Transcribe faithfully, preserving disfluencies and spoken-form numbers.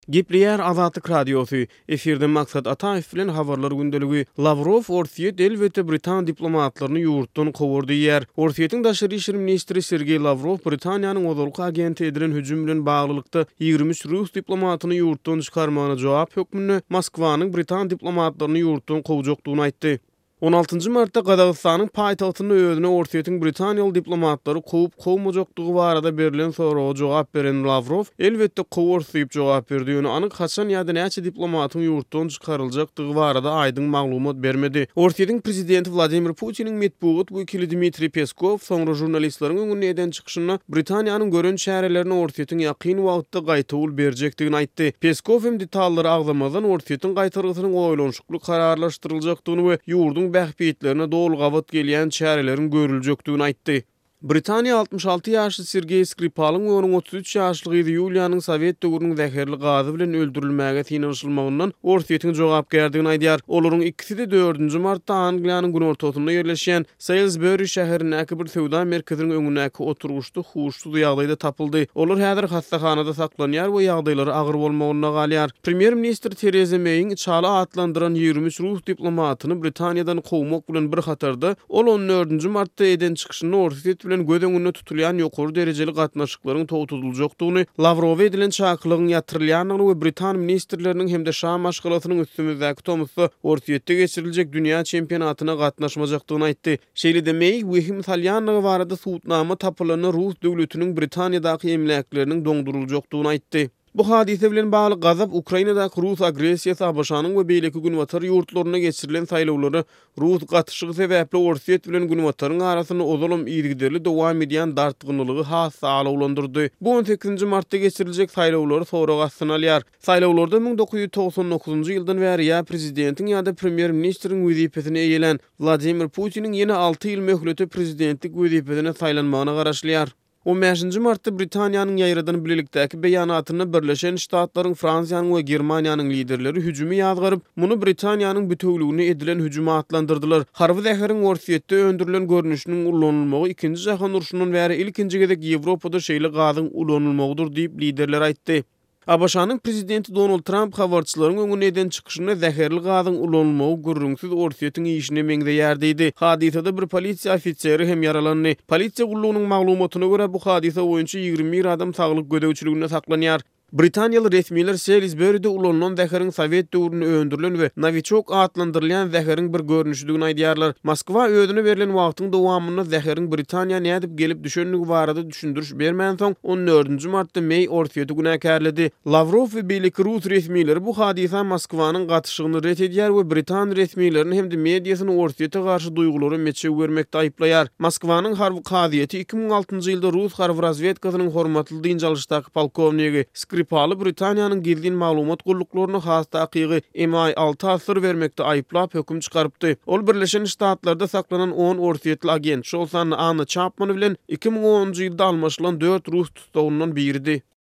Gipliyer Azatlyk Radiosu. Eferde maksat Ataev bilen habarlar gündeligi. Lavrov Orsiýet elbetde Britan diplomatlaryny ýurtdan gowurdy ýer. Orsiýetiň daşary işler ministri Sergey Lavrov Britaniýanyň ozalky agenti edilen hüjüm bilen baglylykda ýygrimi üç rus diplomatyny ýurtdan çykarmagyna jogap hökmüni Moskwanyň Britan diplomatlaryny ýurtdan gowjokdugyny aýtdy. on altıncı martda Gazagystanyň paýtagtyny özüne Orsiýetiň Britaniýaly diplomatlary gowy gowmajokdugy barada berilen soraga jogap beren Lavrov elbetde gowursyp jogap berdiýini anyk haçan ýa-da näçe diplomatyň ýurtdan çykaryljakdygy barada aýdyň maglumat bermedi. Orsiýetiň prezidenti Vladimir Putiniň medpugat wekili Dmitri Peskov soňra jurnalistleriň öňüne eden çykyşyna Britaniýanyň gören şäherlerini Orsiýetiň ýakyn wagtda gaýtawyl berjekdigini aýtdy. Peskov hem detallary agzamadan Orsiýetiň gaýtargysynyň oýlanşykly kararlaşdyryljakdygyny we ýurdun bähbitlerine dol gavat gelýän çärelerin görüljekdigini aýtdy. Britaniýa altmış alty ýaşly Sergey Skripal'yň we onuň otuz üç ýaşly Yuliýanyň Sowet döwrüniň zäherli gazy bilen öldürilmäge tinanşylmagyndan Orsiýetiň jogapkärdigini aýdýar. Olaryň ikisi de dördünji martda Angliýanyň günortasynda ýerleşýän Salisbury şäherindäki bir sowda merkeziniň öňündäki oturguşda huşsuz ýagdaýda tapyldy. Olar häzir hastahanada saklanýar we ýagdaýlary agyr bolmagyna galýar. Premier Minister Theresa May'iň çala atlandyran ýygrimi üç rus diplomatyny Britaniýadan gowmak bilen bir hatarda ol on dördünji martda eden çykyşyny Orsiýet bilen göz öňünde tutulýan ýokary derejeli gatnaşyklaryň togutuljakdygyny, Lavrov edilen çaklygyň ýatyrylýanyny we Britan ministrleriniň hemde şam maşgalatynyň üstümizdäki tomusy Orsiýetde geçiriljek dünýä çempionatyna gatnaşmajakdygyny aýtdy. Şeýle-de May wehim salýanlygy barada suwutnama tapylany Rus döwletiniň Britaniýadaky emlakleriniň doňduruljakdygyny aýtdy. Bu hadise bilen bagly gazap Ukrainadaky Rus agresiýasy Abaşanyň we beýleki günwatar ýurtlaryna geçirilen saýlawlary Rus gatışygy sebäpli Orsiýet bilen günwataryň arasyny ozalym ýygyderli dowam edýän dartgynlygy has alawlandyrdy. Bu on sekizinji martda geçiriljek saýlawlary soraga asynalýar. Saýlawlarda ming dokuz ýüz togson dokuzynjy ýyldan bäri ýa prezidentiň ýa-da premier ministriň wezipesine eýelen Vladimir Putiniň ýene alty ýyl möhlete prezidentlik wezipesine saýlanmagyna garaşlýar. on beşinji martda Britaniýanyň ýaýradan bilelikdäki beýanatyny Birleşen Ştatlaryň, Fransiýanyň we Germaniýanyň liderleri hüjümi ýazgaryp, muny Britaniýanyň bütünligine edilen hüjüme atlandyrdylar. Harby zäheriň Orsiýetde öndürilen görnüşiniň ullanylmagy ikinji jahan uruşundan bäri ilkinji gezek Ýewropada şeýle gazyň ullanylmagydyr diýip liderler aýtdy. Abaşanyň prezidenti Donald Trump habarçylaryň öňüne eden çykyşyna zäherli gazyň ullanylmagy gürrüňsiz Orsiýetiň işine meňdeýär diýdi. Hadisede bir polisiýa ofiseri hem yaralandy. Polisiýa gullugynyň maglumatyna görä bu hadise boýunça ýygrimi bir adam saglyk gödäwçiligine saklanýar. Britaniýaly resmiler Salisbury'de ulanylan zäheriň Sowet döwründe öndürilen we Novichok adlandyrylýan zäheriň bir görnüşdigini aýdýarlar. Moskwa özüne berilen wagtyň dowamyny zäheriň Britaniýa nädip gelip düşenligi barada düşündiriş bermän soň on dördünji martda May Orsiýeti günäkärledi. Lavrov we beýleki Rus resmileri bu hadisa Moskwanyň gatyşygyny ret edýär we Britan resmilerini hem de mediasyny Orsiýete garşy duýgulary meçe bermekde aýplaýar. Moskwanyň harby kaziýeti iki ming altıncı ýylda Rus harby razvedkasynyň hormatly dynjalyşdaky polkowniki Skripal Britaniýanyň gildiň maglumat gullyklaryna has takygy M I altı asyr bermekde aýplap höküm çykarypdy. Ol Birleşen Ştatlarda saklanan on Orsiýetli agent Şolsan Anna Chapman bilen iki ming onunjy ýylda almaşylan dört Rus tutawyndan biridi.